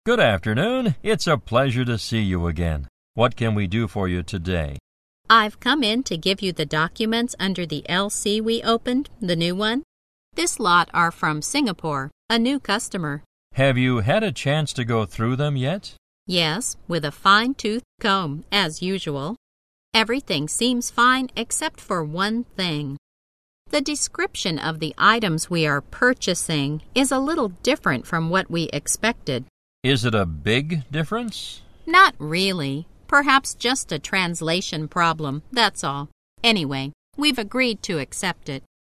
Good afternoon. It's a pleasure to see you again. What can we do for you today? I've come in to give you the documents under the LC we opened, the new one. This lot are from Singapore, a new customer. Have you had a chance to go through them yet? Yes, with a fine-tooth comb, as usual. Everything seems fine except for one thing. The description of the items we are purchasing is a little different from what we expected. Is it a big difference? Not really. Perhaps just a translation problem, that's all. Anyway, we've agreed to accept it.